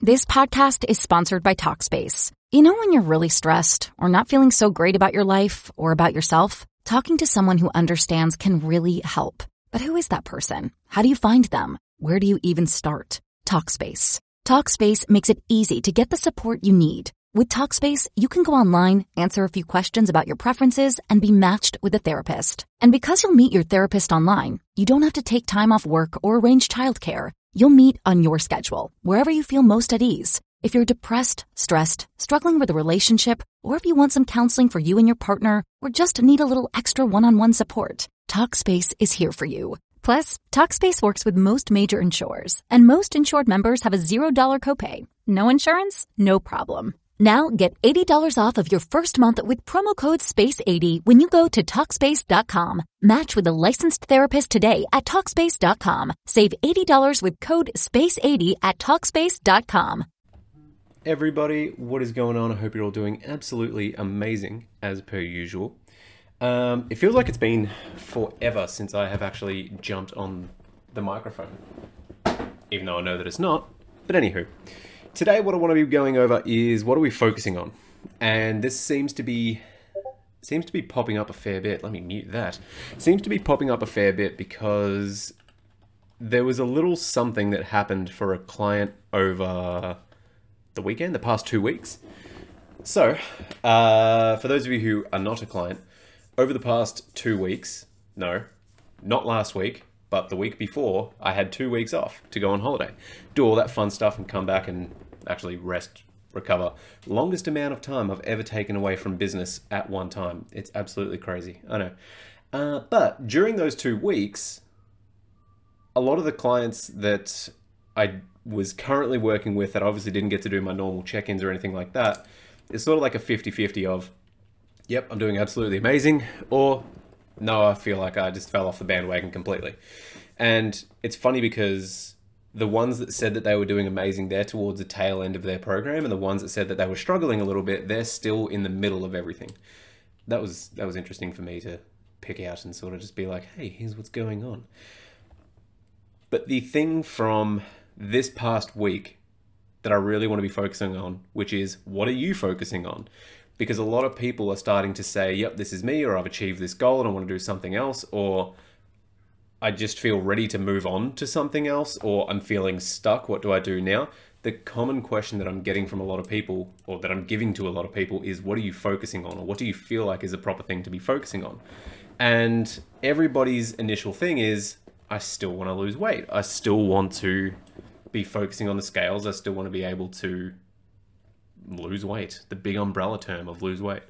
This podcast is sponsored by Talkspace. You know when you're really stressed or not feeling so great about your life or about yourself? Talking to someone who understands can really help. But who is that person? How do you find them? Where do you even start? Talkspace. Talkspace makes it easy to get the support you need. With Talkspace, you can go online, answer a few questions about your preferences, and be matched with a therapist. And because you'll meet your therapist online, you don't have to take time off work or arrange childcare. You'll meet on your schedule, wherever you feel most at ease. If you're depressed, stressed, struggling with a relationship, or if you want some counseling for you and your partner, or just need a little extra one-on-one support, Talkspace is here for you. Plus, Talkspace works with most major insurers, and most insured members have a $0 copay. No insurance? No problem. Now get $80 off of your first month with promo code SPACE80 when you go to Talkspace.com. Match with a licensed therapist today at Talkspace.com. Save $80 with code SPACE80 at Talkspace.com. Everybody, what is going on? I hope you're all doing absolutely amazing as per usual. It feels like it's been forever since I have actually jumped on the microphone, even though I know that it's not. But anywho. Today, what I want to be going over is what are we focusing on? And this seems to be popping up a fair bit. Let me mute that. Seems to be popping up a fair bit because there was a little something that happened for a client over the weekend, the past 2 weeks. So, for those of you who are not a client, over the past 2 weeks, no, not last week, but the week before, I had 2 weeks off to go on holiday. Do all that fun stuff and come back and actually rest, recover. Longest amount of time I've ever taken away from business at one time. It's absolutely crazy, I know. But during those 2 weeks, a lot of the clients that I was currently working with that obviously didn't get to do my normal check-ins or anything like that, it's sort of like a 50-50 of, yep, I'm doing absolutely amazing, or no, I feel like I just fell off the bandwagon completely. And it's funny because the ones that said that they were doing amazing, they're towards the tail end of their program, and the ones that said that they were struggling a little bit, they're still in the middle of everything. That was interesting for me to pick out and sort of just be like, hey, here's what's going on. But the thing from this past week that I really want to be focusing on, which is, what are you focusing on? Because a lot of people are starting to say, yep, this is me, or I've achieved this goal and I want to do something else, or I just feel ready to move on to something else, or I'm feeling stuck. What do I do now? The common question that I'm getting from a lot of people, or that I'm giving to a lot of people, is what are you focusing on? Or what do you feel like is a proper thing to be focusing on? And everybody's initial thing is, I still want to lose weight. I still want to be focusing on the scales. I still want to be able to lose weight, the big umbrella term of lose weight.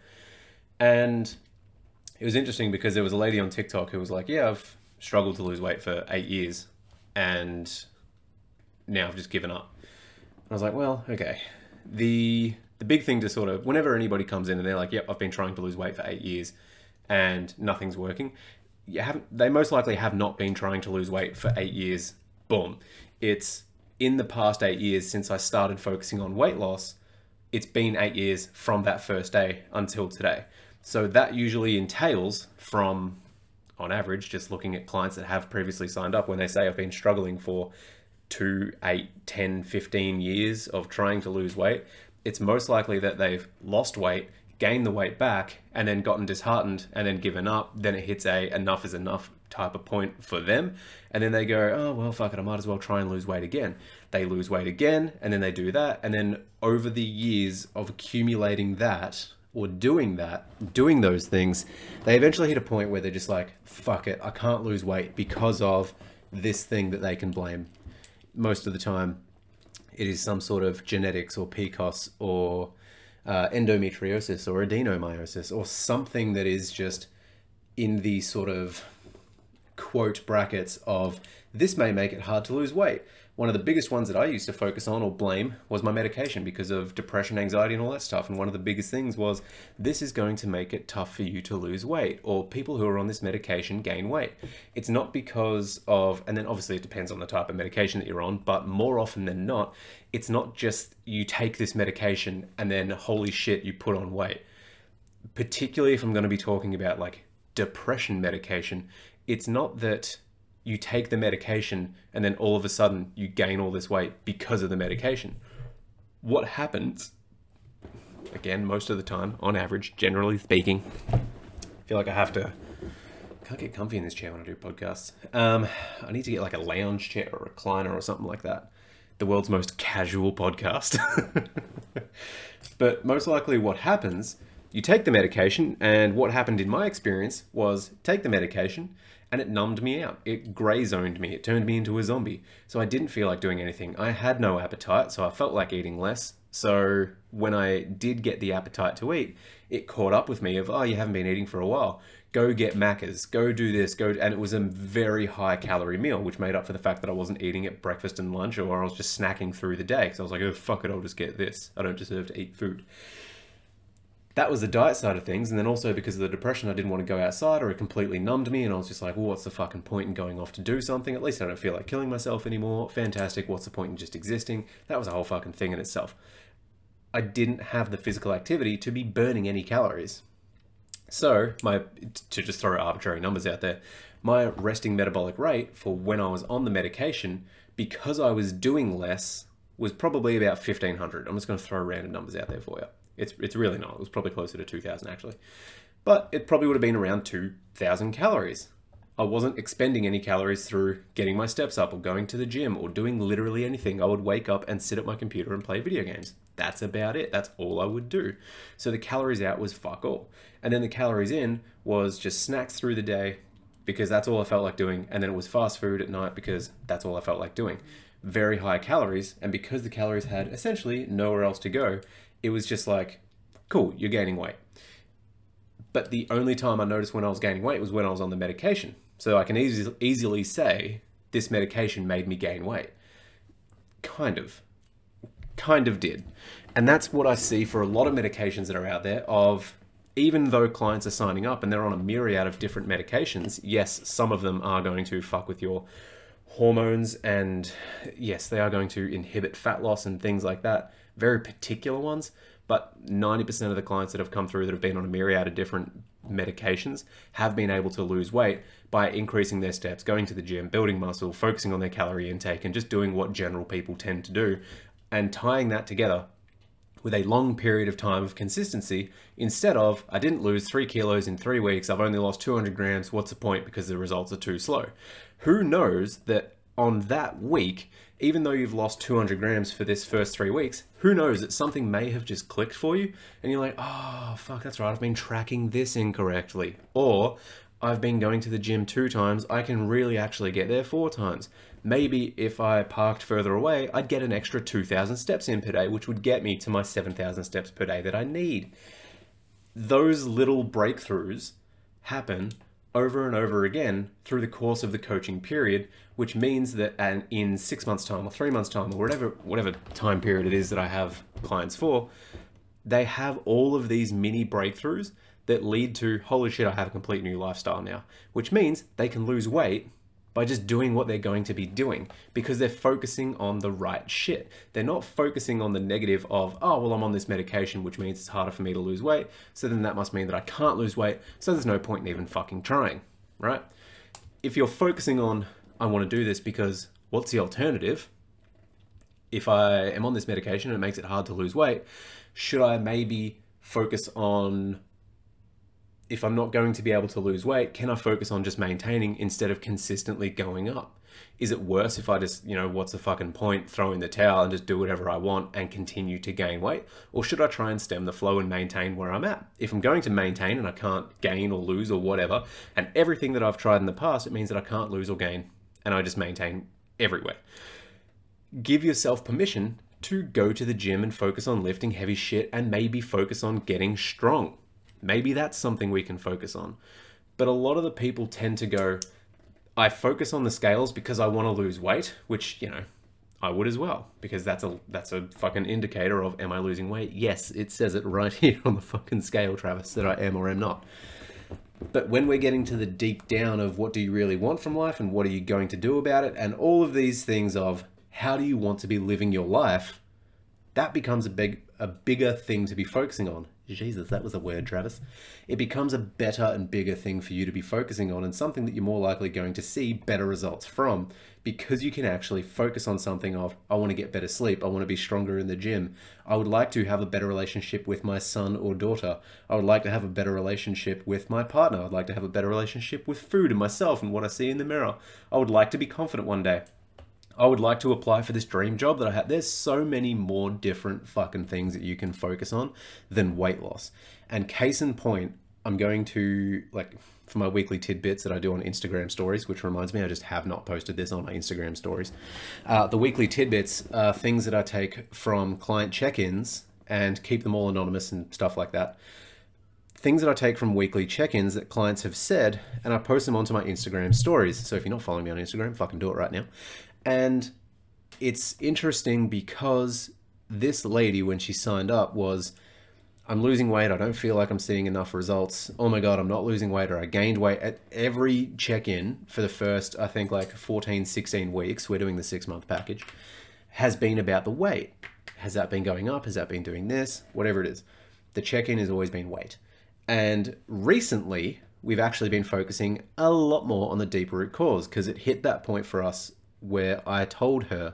And it was interesting because there was a lady on TikTok who was like, yeah, I've struggled to lose weight for 8 years and now I've just given up. And I was like, well, okay. The big thing to sort of, whenever anybody comes in and they're like, yep, I've been trying to lose weight for 8 years and nothing's working, they most likely have not been trying to lose weight for 8 years. Boom. It's in the past 8 years since I started focusing on weight loss, it's been 8 years from that first day until today. So that usually entails from, on average, just looking at clients that have previously signed up, when they say I've been struggling for 2, 8, 10, 15 years of trying to lose weight, it's most likely that they've lost weight, gained the weight back, and then gotten disheartened and then given up. Then it hits a enough is enough type of point for them. And then they go, oh, well, fuck it, I might as well try and lose weight again. They lose weight again, and then they do that. And then over the years of accumulating that, or doing those things, they eventually hit a point where they're just like, fuck it, I can't lose weight because of this thing that they can blame. Most of the time, it is some sort of genetics or PCOS or endometriosis or adenomyosis or something that is just in the sort of quote brackets of, this may make it hard to lose weight. One of the biggest ones that I used to focus on or blame was my medication because of depression, anxiety, and all that stuff. And one of the biggest things was, this is going to make it tough for you to lose weight, or people who are on this medication gain weight. It's not because of, and then obviously it depends on the type of medication that you're on, but more often than not, it's not just you take this medication and then holy shit, you put on weight. Particularly if I'm going to be talking about like depression medication, it's not that you take the medication and then all of a sudden you gain all this weight because of the medication. what happens, again, most of the time, on average, generally speaking, I feel like can't get comfy in this chair when I do podcasts. I need to get like a lounge chair or a recliner or something like that. The world's most casual podcast. But most likely what happens, you take the medication, and what happened in my experience was take the medication and it numbed me out. It grey zoned me. It turned me into a zombie. So I didn't feel like doing anything. I had no appetite, so I felt like eating less. So when I did get the appetite to eat, it caught up with me of, oh, you haven't been eating for a while. Go get Macca's, go do this, and it was a very high calorie meal, which made up for the fact that I wasn't eating at breakfast and lunch, or I was just snacking through the day. So I was like, oh, fuck it, I'll just get this. I don't deserve to eat food. That was the diet side of things. And then also because of the depression, I didn't want to go outside, or it completely numbed me. And I was just like, well, what's the fucking point in going off to do something? At least I don't feel like killing myself anymore. Fantastic. What's the point in just existing? That was a whole fucking thing in itself. I didn't have the physical activity to be burning any calories. So, to just throw arbitrary numbers out there, my resting metabolic rate for when I was on the medication, because I was doing less, was probably about 1,500. I'm just going to throw random numbers out there for you. It's really not. It was probably closer to 2,000 actually. But it probably would have been around 2,000 calories. I wasn't expending any calories through getting my steps up or going to the gym or doing literally anything. I would wake up and sit at my computer and play video games. That's about it. That's all I would do. So the calories out was fuck all. And then the calories in was just snacks through the day because that's all I felt like doing. And then it was fast food at night because that's all I felt like doing. Very high calories. And because the calories had essentially nowhere else to go, it was just like, cool, you're gaining weight. But the only time I noticed when I was gaining weight was when I was on the medication. So I can easily say this medication made me gain weight. Kind of did. And that's what I see for a lot of medications that are out there of, even though clients are signing up and they're on a myriad of different medications, yes, some of them are going to fuck with your hormones, and yes, they are going to inhibit fat loss and things like that. Very particular ones, but 90% of the clients that have come through that have been on a myriad of different medications have been able to lose weight by increasing their steps, going to the gym, building muscle, focusing on their calorie intake, and just doing what general people tend to do, and tying that together with a long period of time of consistency instead of, I didn't lose 3 kilos in 3 weeks, I've only lost 200 grams, what's the point because the results are too slow. Who knows that on that week, even though you've lost 200 grams for this first 3 weeks, who knows that something may have just clicked for you and you're like, oh, fuck, that's right, I've been tracking this incorrectly. Or I've been going to the gym 2 times, I can really actually get there 4 times. Maybe if I parked further away, I'd get an extra 2,000 steps in per day, which would get me to my 7,000 steps per day that I need. Those little breakthroughs happen over and over again through the course of the coaching period, which means that in 6 months' time or 3 months' time or whatever time period it is that I have clients for, they have all of these mini breakthroughs that lead to, holy shit, I have a complete new lifestyle now, which means they can lose weight by just doing what they're going to be doing because they're focusing on the right shit. They're not focusing on the negative of, oh, well, I'm on this medication, which means it's harder for me to lose weight. So then that must mean that I can't lose weight. So there's no point in even fucking trying, right? If you're focusing on, I want to do this because what's the alternative? If I am on this medication and it makes it hard to lose weight, should I maybe focus on, if I'm not going to be able to lose weight, can I focus on just maintaining instead of consistently going up? Is it worse if I just, what's the fucking point, throw in the towel and just do whatever I want and continue to gain weight? Or should I try and stem the flow and maintain where I'm at? If I'm going to maintain and I can't gain or lose or whatever, and everything that I've tried in the past, it means that I can't lose or gain and I just maintain everywhere. Give yourself permission to go to the gym and focus on lifting heavy shit and maybe focus on getting strong. Maybe that's something we can focus on. But a lot of the people tend to go, I focus on the scales because I want to lose weight, which, I would as well, because that's a fucking indicator of, am I losing weight? Yes, it says it right here on the fucking scale, Travis, that I am or am not. But when we're getting to the deep down of what do you really want from life and what are you going to do about it, and all of these things of how do you want to be living your life, that becomes a bigger thing to be focusing on. Jesus, that was a word, Travis. It becomes a better and bigger thing for you to be focusing on, and something that you're more likely going to see better results from, because you can actually focus on something of, I want to get better sleep, I want to be stronger in the gym, I would like to have a better relationship with my son or daughter, I would like to have a better relationship with my partner, I'd like to have a better relationship with food and myself and what I see in the mirror, I would like to be confident one day, I would like to apply for this dream job that I had. There's so many more different fucking things that you can focus on than weight loss. And case in point, I'm going to, like, for my weekly tidbits that I do on Instagram stories, which reminds me, I just have not posted this on my Instagram stories. The weekly tidbits are things that I take from client check-ins and keep them all anonymous and stuff like that. Things that I take from weekly check-ins that clients have said, and I post them onto my Instagram stories. So if you're not following me on Instagram, fucking do it right now. And it's interesting because this lady, when she signed up, was, I'm losing weight, I don't feel like I'm seeing enough results. Oh my God, I'm not losing weight, or I gained weight. At every check-in for the first, I think, like 14, 16 weeks, we're doing the 6-month package, has been about the weight. Has that been going up? Has that been doing this? Whatever it is. The check-in has always been weight. And recently, we've actually been focusing a lot more on the deeper root cause, because it hit that point for us where I told her,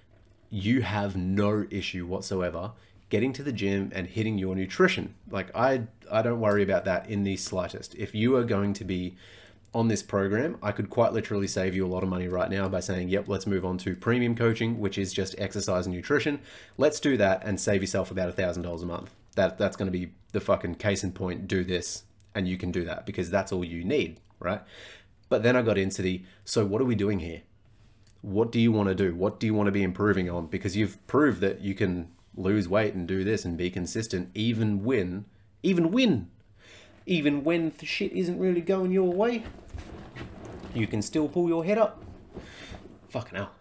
you have no issue whatsoever getting to the gym and hitting your nutrition. Like, I don't worry about that in the slightest. If you are going to be on this program, I could quite literally save you a lot of money right now by saying, yep, let's move on to premium coaching, which is just exercise and nutrition. Let's do that and save yourself about $1,000 a month. That's going to be the fucking case in point. Do this and you can do that, because that's all you need, right? But then I got into so what are we doing here? What do you want to do? What do you want to be improving on? Because you've proved that you can lose weight and do this and be consistent even when the shit isn't really going your way. You can still pull your head up. Fucking hell.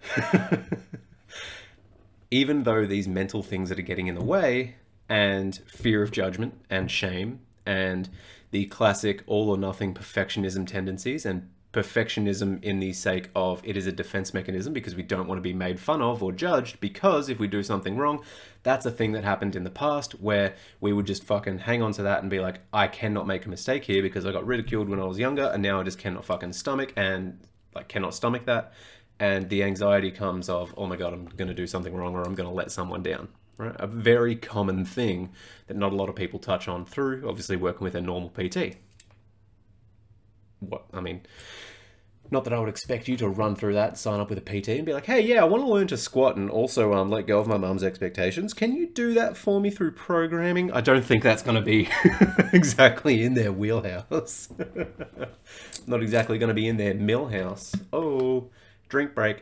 Even though these mental things that are getting in the way, and fear of judgment and shame and the classic all or nothing perfectionism tendencies, and perfectionism in the sake of it is a defense mechanism because we don't want to be made fun of or judged, because if we do something wrong, that's a thing that happened in the past where we would just fucking hang on to that and be like, I cannot make a mistake here because I got ridiculed when I was younger and now I just cannot fucking stomach that. And the anxiety comes of, oh my God, I'm going to do something wrong, or I'm going to let someone down. Right? A very common thing that not a lot of people touch on through obviously working with a normal PT. Not that I would expect you to run through that, sign up with a PT and be like, hey, yeah, I want to learn to squat and also let go of my mum's expectations. Can you do that for me through programming? I don't think that's going to be exactly in their wheelhouse. Not exactly going to be in their millhouse. Oh, drink break.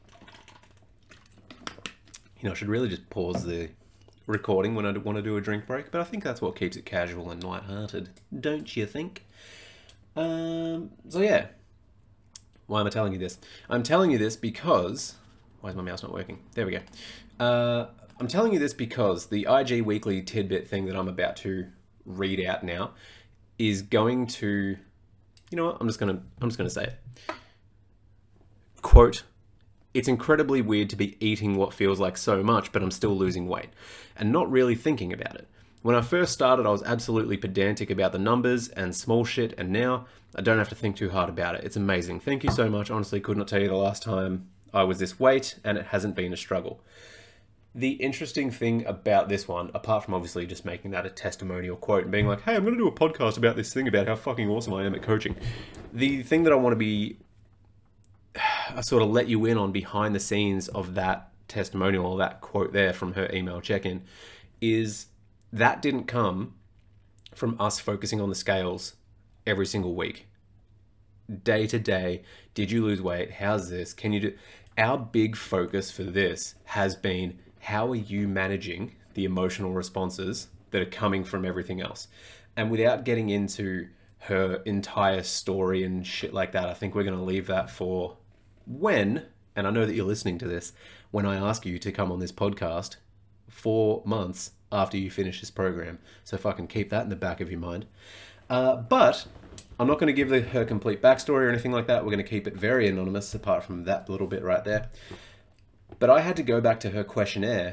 I should really just pause the recording when I want to do a drink break, but I think that's what keeps it casual and lighthearted, don't you think? So yeah, why am I telling you this? I'm telling you this because, why is my mouse not working? There we go. I'm telling you this because the IG Weekly tidbit thing that I'm about to read out now is going to, you know what? I'm just gonna say it. Quote, it's incredibly weird to be eating what feels like so much, but I'm still losing weight and not really thinking about it. When I first started, I was absolutely pedantic about the numbers and small shit, and now I don't have to think too hard about it. It's amazing. Thank you so much. Honestly, could not tell you the last time I was this weight, and it hasn't been a struggle. The interesting thing about this one, apart from obviously just making that a testimonial quote and being like, hey, I'm going to do a podcast about this thing about how fucking awesome I am at coaching. The thing that I want to be, I sort of let you in on behind the scenes of that testimonial, or that quote there from her email check-in, is that didn't come from us focusing on the scales every single week. Day to day, did you lose weight? How's this? Can you do? Our big focus for this has been, how are you managing the emotional responses that are coming from everything else? And without getting into her entire story and shit like that, I think we're going to leave that for when, and I know that you're listening to this, when I ask you to come on this podcast 4 months after you finish this program. So fucking keep that in the back of your mind. But I'm not going to give her complete backstory or anything like that. We're going to keep it very anonymous, apart from that little bit right there. But I had to go back to her questionnaire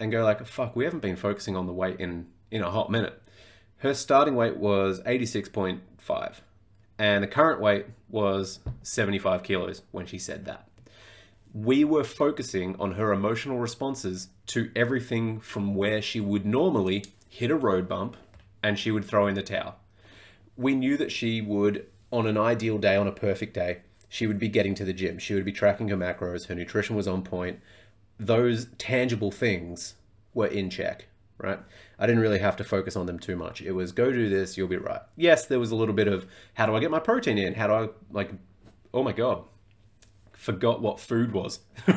and go like, fuck, we haven't been focusing on the weight in a hot minute. Her starting weight was 86.5 and the current weight was 75 kilos when she said that. We were focusing on her emotional responses to everything from where she would normally hit a road bump and she would throw in the towel. We knew that she would, on an ideal day, on a perfect day, she would be getting to the gym. She would be tracking her macros. Her nutrition was on point. Those tangible things were in check, right? I didn't really have to focus on them too much. It was go do this, you'll be right. Yes, there was a little bit of how do I get my protein in? How do I, oh my God, forgot what food was.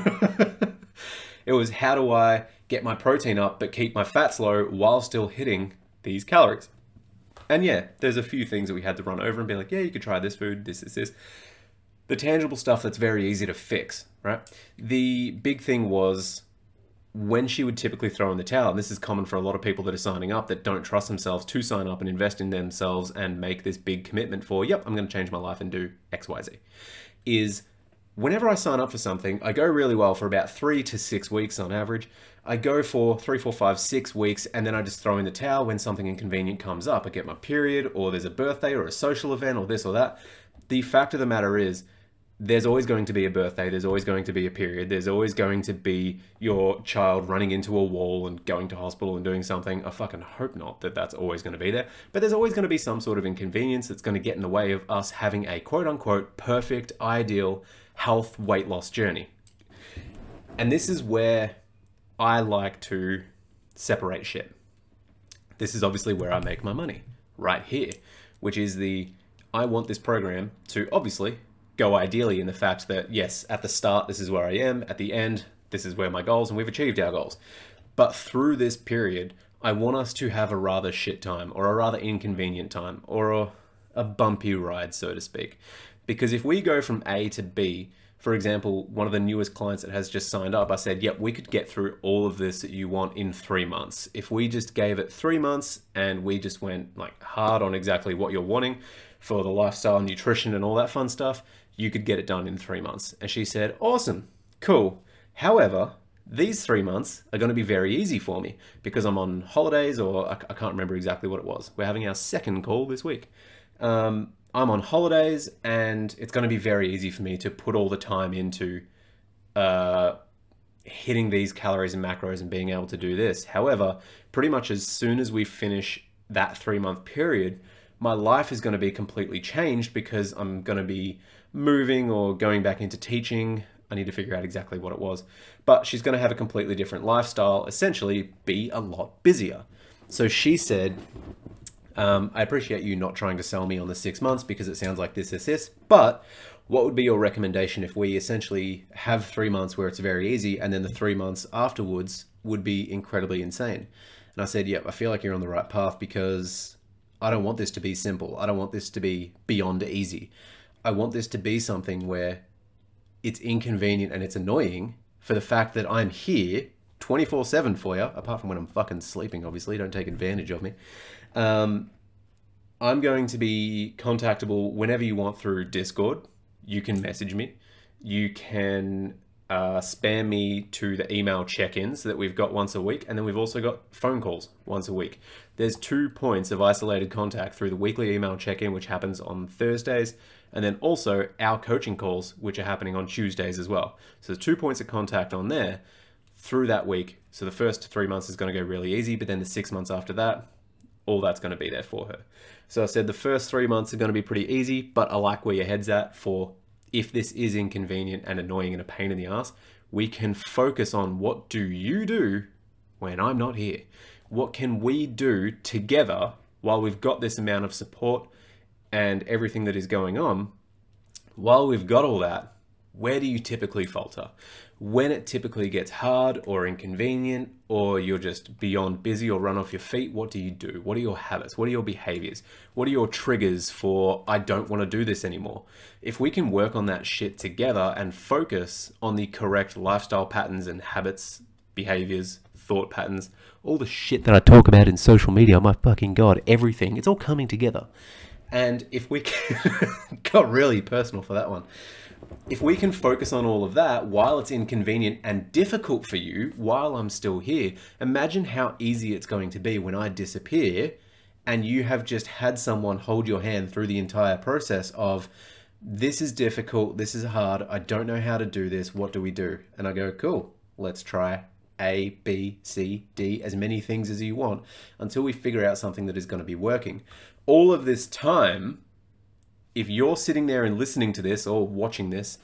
It was how do I get my protein up but keep my fats low while still hitting these calories? And yeah, there's a few things that we had to run over and be like, yeah, you could try this food, this. The tangible stuff that's very easy to fix, right? The big thing was when she would typically throw in the towel, and this is common for a lot of people that are signing up that don't trust themselves to sign up and invest in themselves and make this big commitment for, yep, I'm going to change my life and do X, Y, Z, is whenever I sign up for something, I go really well for about 3 to 6 weeks on average. I go for 3, 4, 5, 6 weeks, and then I just throw in the towel when something inconvenient comes up. I get my period, or there's a birthday or a social event or this or that. The fact of the matter is, there's always going to be a birthday, there's always going to be a period, there's always going to be your child running into a wall and going to hospital and doing something. I fucking hope not that that's always going to be there, but there's always going to be some sort of inconvenience that's going to get in the way of us having a quote-unquote perfect, ideal health weight loss journey. And this is where I like to separate shit. This is obviously where I make my money, right here, which is I want this program to obviously go ideally in the fact that, yes, at the start, this is where I am. At the end, this is where my goals, and we've achieved our goals. But through this period, I want us to have a rather shit time, or a rather inconvenient time, or a bumpy ride, so to speak. Because if we go from A to B, for example, one of the newest clients that has just signed up, I said, yep, we could get through all of this that you want in 3 months. If we just gave it 3 months and we just went like hard on exactly what you're wanting for the lifestyle, nutrition, and all that fun stuff, you could get it done in 3 months. And she said, awesome, cool. However, these 3 months are going to be very easy for me because I'm on holidays, or I can't remember exactly what it was. We're having our second call this week. I'm on holidays, and it's going to be very easy for me to put all the time into hitting these calories and macros and being able to do this. However, pretty much as soon as we finish that 3-month period, my life is going to be completely changed because I'm going to be moving or going back into teaching. I need to figure out exactly what it was. But she's going to have a completely different lifestyle, essentially be a lot busier. So she said, I appreciate you not trying to sell me on the 6 months because it sounds like this, but what would be your recommendation if we essentially have 3 months where it's very easy and then the 3 months afterwards would be incredibly insane? And I said, yep, I feel like you're on the right path because I don't want this to be simple. I don't want this to be beyond easy. I want this to be something where it's inconvenient and it's annoying for the fact that I'm here 24/7 for you, apart from when I'm fucking sleeping, obviously. Don't take advantage of me. I'm going to be contactable whenever you want through Discord. You can message me. You can spam me to the email check-ins that we've got once a week. And then we've also got phone calls once a week. There's 2 points of isolated contact through the weekly email check-in, which happens on Thursdays. And then also our coaching calls, which are happening on Tuesdays as well. So there's 2 points of contact on there through that week. So the first 3 months is going to go really easy, but then the 6 months after that, all that's going to be there for her. So I said the first 3 months are going to be pretty easy, but I like where your head's at for if this is inconvenient and annoying and a pain in the ass, we can focus on what do you do when I'm not here? What can we do together while we've got this amount of support and everything that is going on? While we've got all that, where do you typically falter? When it typically gets hard or inconvenient, or you're just beyond busy or run off your feet, what do you do? What are your habits? What are your behaviors? What are your triggers for, I don't want to do this anymore? If we can work on that shit together and focus on the correct lifestyle patterns and habits, behaviors, thought patterns, all the shit that I talk about in social media, my fucking God, everything, it's all coming together. And if we can, got really personal for that one. If we can focus on all of that while it's inconvenient and difficult for you while I'm still here, imagine how easy it's going to be when I disappear and you have just had someone hold your hand through the entire process of, this is difficult, this is hard, I don't know how to do this, what do we do? And I go, cool, let's try A, B, C, D, as many things as you want until we figure out something that is going to be working. All of this time, if you're sitting there and listening to this or watching this,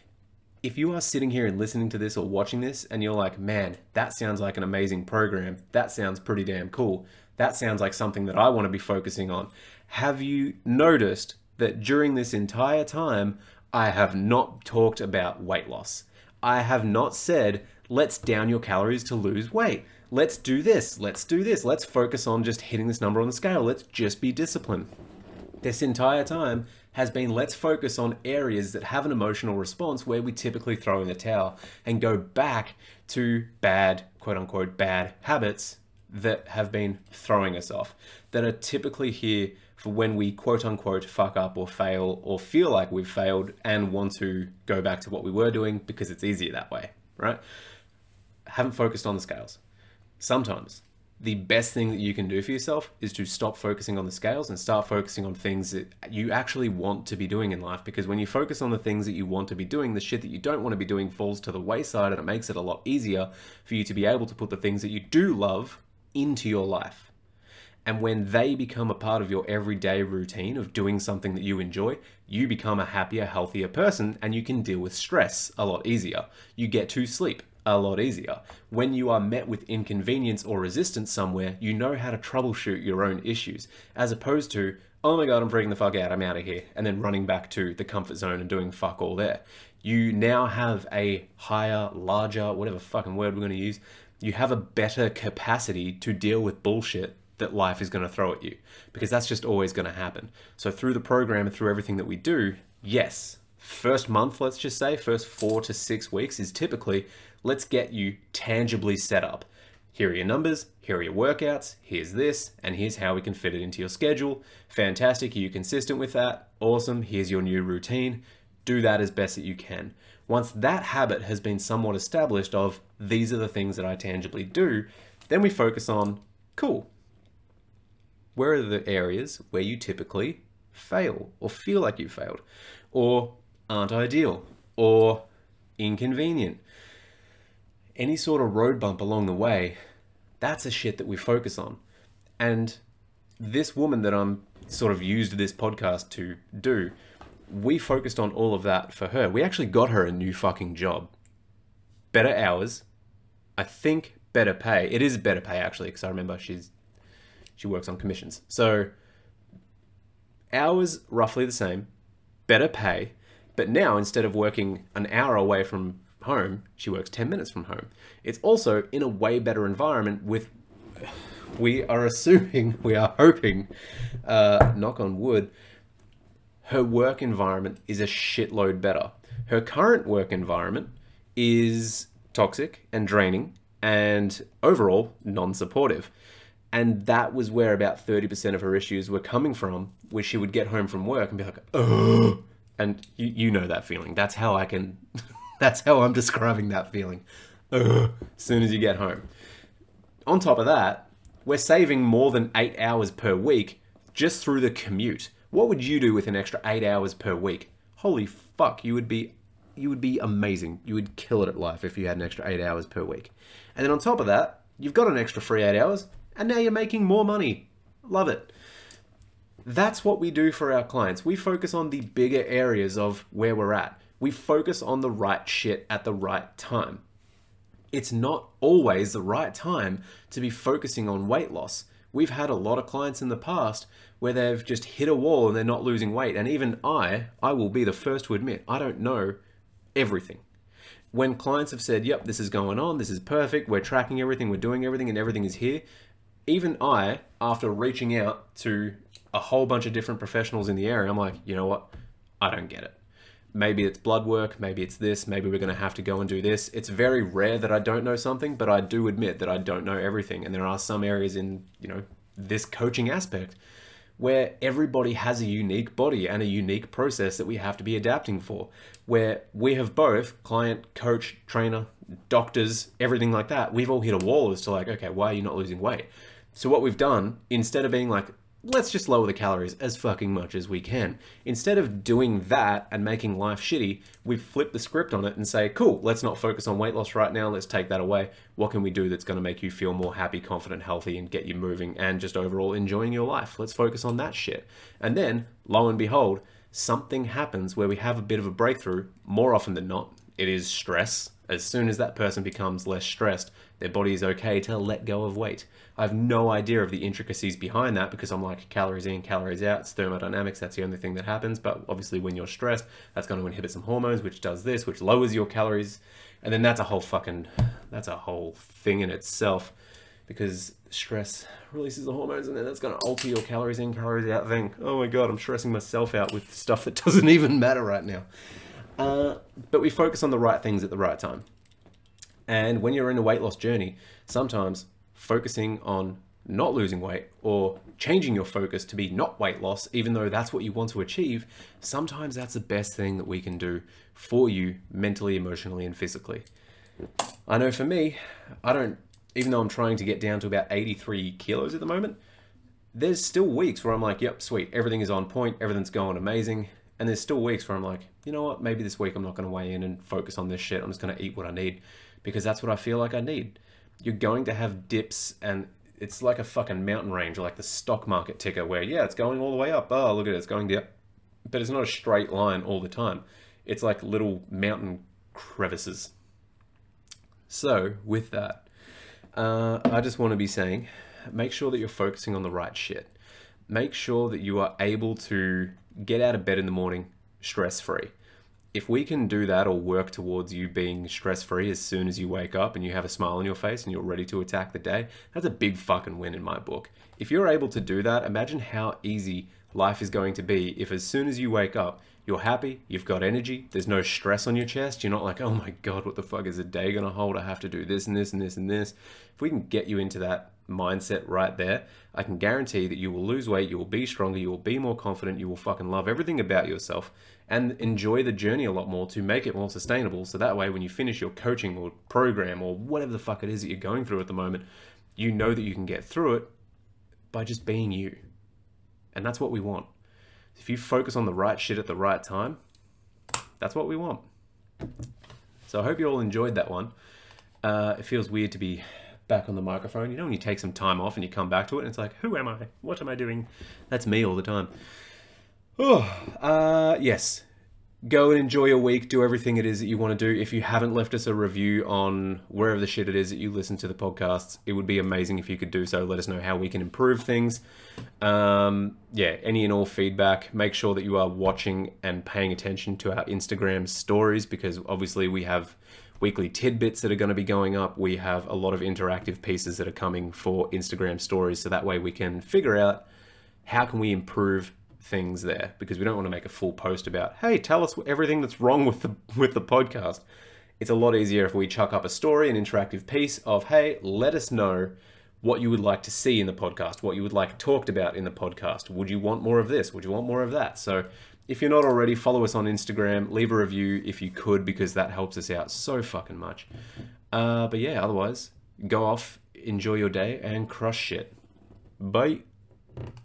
if you are sitting here and listening to this or watching this and you're like, man, that sounds like an amazing program, that sounds pretty damn cool, that sounds like something that I want to be focusing on. Have you noticed that during this entire time, I have not talked about weight loss? I have not said, let's down your calories to lose weight. Let's do this. Let's do this. Let's focus on just hitting this number on the scale. Let's just be disciplined. This entire time has been, let's focus on areas that have an emotional response where we typically throw in the towel and go back to bad, quote unquote, bad habits that have been throwing us off, that are typically here for when we quote unquote fuck up or fail or feel like we've failed and want to go back to what we were doing because it's easier that way, right? Haven't focused on the scales. Sometimes the best thing that you can do for yourself is to stop focusing on the scales and start focusing on things that you actually want to be doing in life. Because when you focus on the things that you want to be doing, the shit that you don't want to be doing falls to the wayside, and it makes it a lot easier for you to be able to put the things that you do love into your life. And when they become a part of your everyday routine of doing something that you enjoy, you become a happier, healthier person, and you can deal with stress a lot easier. You get to sleep a lot easier. When you are met with inconvenience or resistance somewhere, you know how to troubleshoot your own issues, as opposed to, oh my God, I'm freaking the fuck out, I'm out of here, and then running back to the comfort zone and doing fuck all there. You now have a higher, larger, whatever fucking word we're going to use, you have a better capacity to deal with bullshit that life is going to throw at you, because that's just always going to happen. So through the program and through everything that we do, yes, first month, let's just say, first 4 to 6 weeks is typically, let's get you tangibly set up. Here are your numbers, here are your workouts, here's this, and here's how we can fit it into your schedule. Fantastic, are you consistent with that? Awesome, here's your new routine. Do that as best that you can. Once that habit has been somewhat established of, these are the things that I tangibly do, then we focus on, cool, where are the areas where you typically fail or feel like you failed or aren't ideal or inconvenient? Any sort of road bump along the way, that's a shit that we focus on. And this woman that I'm sort of used this podcast to do, we focused on all of that for her. We actually got her a new fucking job. Better hours. I think better pay. It is better pay actually, because I remember she works on commissions. So hours roughly the same, better pay, but now instead of working an hour away from home, she works 10 minutes from home. It's also in a way better environment with, we are hoping, knock on wood, her work environment is a shitload better. Her current work environment is toxic and draining and overall non-supportive. And that was where about 30% of her issues were coming from, where she would get home from work and be like, ugh. And you know that feeling. That's how I'm describing that feeling. Ugh, as soon as you get home. On top of that, we're saving more than 8 hours per week just through the commute. What would you do with an extra 8 hours per week? Holy fuck, you would be amazing. You would kill it at life if you had an extra 8 hours per week. And then on top of that, you've got an extra free 8 hours, and now you're making more money. Love it. That's what we do for our clients. We focus on the bigger areas of where we're at. We focus on the right shit at the right time. It's not always the right time to be focusing on weight loss. We've had a lot of clients in the past where they've just hit a wall and they're not losing weight. And even I will be the first to admit, I don't know everything. When clients have said, yep, this is going on, this is perfect, we're tracking everything, we're doing everything, and everything is here. Even I, after reaching out to a whole bunch of different professionals in the area, I'm like, you know what? I don't get it. Maybe it's blood work, maybe it's this, maybe we're going to have to go and do this. It's very rare that I don't know something, but I do admit that I don't know everything. And there are some areas in, this coaching aspect where everybody has a unique body and a unique process that we have to be adapting for, where we have both client, coach, trainer, doctors, everything like that. We've all hit a wall as to like, okay, why are you not losing weight? So what we've done, instead of being like, let's just lower the calories as fucking much as we can. Instead of doing that and making life shitty, we've flipped the script on it and say, cool, let's not focus on weight loss right now. Let's take that away. What can we do that's going to make you feel more happy, confident, healthy, and get you moving and just overall enjoying your life? Let's focus on that shit. And then, lo and behold, something happens where we have a bit of a breakthrough. More often than not, it is stress. As soon as that person becomes less stressed, their body is okay to let go of weight. I have no idea of the intricacies behind that because I'm like, calories in, calories out, it's thermodynamics, that's the only thing that happens. But obviously when you're stressed, that's going to inhibit some hormones, which does this, which lowers your calories. And then that's a whole thing in itself, because stress releases the hormones and then that's going to alter your calories in, calories out thing. Oh my God, I'm stressing myself out with stuff that doesn't even matter right now. But we focus on the right things at the right time. And when you're in a weight loss journey, sometimes focusing on not losing weight or changing your focus to be not weight loss, even though that's what you want to achieve, sometimes that's the best thing that we can do for you mentally, emotionally, and physically. I know for me, even though I'm trying to get down to about 83 kilos at the moment, there's still weeks where I'm like, yep, sweet, everything is on point, everything's going amazing. And there's still weeks where I'm like, you know what, maybe this week I'm not going to weigh in and focus on this shit. I'm just going to eat what I need because that's what I feel like I need. You're going to have dips, and it's like a fucking mountain range, like the stock market ticker where, yeah, it's going all the way up. Oh, look at it, it's going down. But it's not a straight line all the time. It's like little mountain crevices. So with that, I just want to be saying, make sure that you're focusing on the right shit. Make sure that you are able to get out of bed in the morning stress-free. If we can do that or work towards you being stress-free as soon as you wake up and you have a smile on your face and you're ready to attack the day, that's a big fucking win in my book. If you're able to do that, imagine how easy life is going to be if as soon as you wake up, you're happy, you've got energy, there's no stress on your chest, you're not like, oh my God, what the fuck is a day gonna hold? I have to do this and this and this and this. If we can get you into that mindset right there, I can guarantee that you will lose weight, you will be stronger, you will be more confident, you will fucking love everything about yourself and enjoy the journey a lot more to make it more sustainable. So that way, when you finish your coaching or program or whatever the fuck it is that you're going through at the moment, you know that you can get through it by just being you. And that's what we want. If you focus on the right shit at the right time, that's what we want. So I hope you all enjoyed that one. It feels weird to be back on the microphone. You know when you take some time off and you come back to it and it's like, who am I? What am I doing? That's me all the time. Yes. Go and enjoy your week. Do everything it is that you want to do. If you haven't left us a review on wherever the shit it is that you listen to the podcasts, it would be amazing if you could do so. Let us know how we can improve things. Any and all feedback. Make sure that you are watching and paying attention to our Instagram stories, because obviously we have weekly tidbits that are going to be going up. We have a lot of interactive pieces that are coming for Instagram stories, so that way we can figure out how can we improve things there, because we don't want to make a full post about, hey, tell us everything that's wrong with the podcast. It's a lot easier if we chuck up a story, an interactive piece of, hey, let us know what you would like to see in the podcast, what you would like talked about in the podcast. Would you want more of this? Would you want more of that? So if you're not already, follow us on Instagram, leave a review if you could, because that helps us out so fucking much. But yeah, otherwise, go off, enjoy your day, and crush shit. Bye.